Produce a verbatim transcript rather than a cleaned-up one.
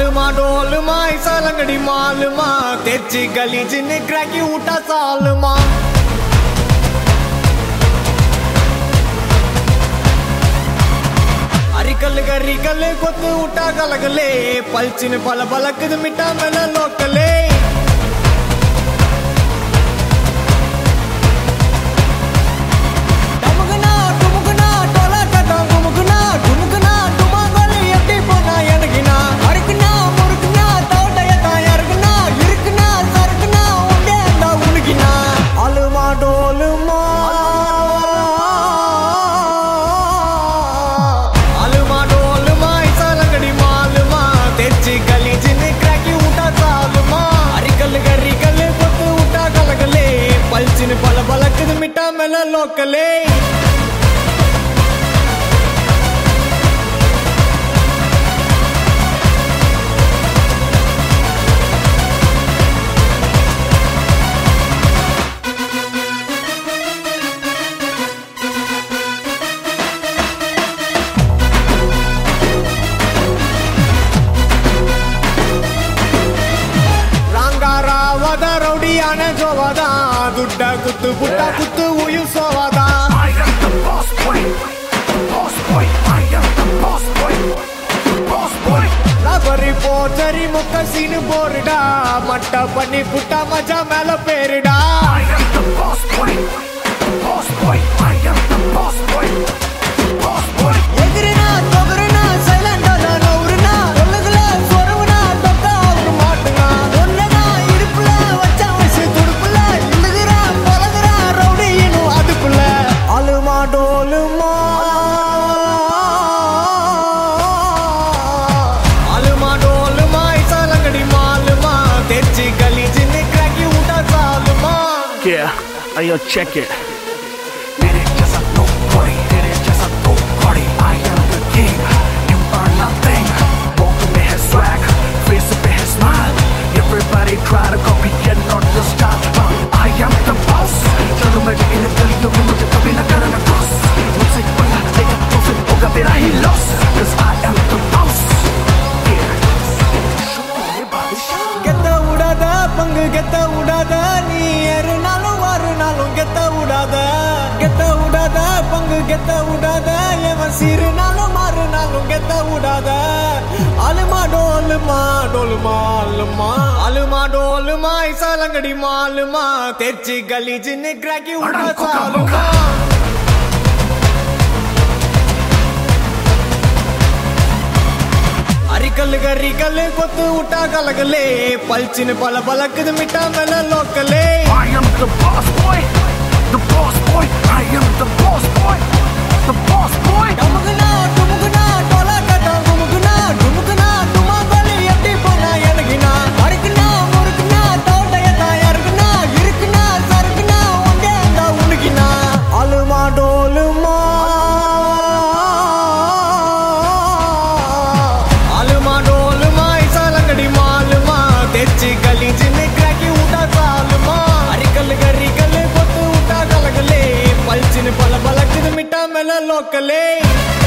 आलमा डोलमा ऐसा लंगड़ी मालमा तेची गली जिन्हें क्रैकी उठा सालमा अरिकल गरिकल कोत उठा गलगले पलचिन पल पलक मिटा मेला लोकले पल पलक मिटा मेला लोकले दुड्डा कुत्तु पुट्टा कुत्तु उयु सोवादा I am the boss boy, the boss boy, I am the boss boy, the boss boy. लाबरी पोचरी मुक्का सीन बोरडा मट्टा पन्नी पुट्टा मजा मेला पेरडा I am the boss boy, the boss boy, I am the boss boy, the boss boy. एगरना तोगरना सैलेंट ना नौरना ओलगला सोरवना तोका और माटना ओन्नना इरुपुला वच्चा वैसे तुड़पुला इंदगरा पलगरा रौडी इनु अदपुला आलमा डोलमा आलमा डोलमा ऐसा लंगड़ी मालमा तेची गली जिन्हें क्रैकी उठा सालमा Yeah, I'll check it. Mere jaisa nobody, mere jaisa nobody. I am the king, you are nothing. Walk में है swag, face पे है smile. Everybody try to copy and not just start. I am the boss. चलो मैं इन गलियों में मुझे कभी न करना cross. मुझसे बड़ा लेगा तो फिर होगा मेरा ही loss. 'Cause I am the boss. கெத்த உடாத பங்கு கெத்த உடாத நீ ஏறுனாலும் வாருனாலும் கெத்த உடாத கெத்த உடாத பங்கு கெத்த உடாத எவன் சீருனாலும் மாறுனாலும் கெத்த உடாத அலுமா டோலுமா டோலுமா அலுமா அலுமா டோலுமா ஐசா லங்கடி மாலுமா தெச்சி கலி ஜின்னு கிராக்கி உடா சாலுமா अरिकल गरिकल कोत उठा गलगले पलचिन पल पलक मिटा मेला लोकले I am the boss boy, the boss boy, I am the boss boy, the boss boy. डमुगना डुमुगना टोला कटा गुमुगना डुमुगना तुमा गली एप्पी पोना एनगिना अरिकना मुरुकना तोडयता यरगना इरुकना सरगना ओंडे अंदा उनगिना अलमा डोलमा तेची गली जिन्हें क्रैकी उठा सालमा अरिकल गरिकल कोत उठा गलगले पलचिन पल पलक मिटा मेला लोकले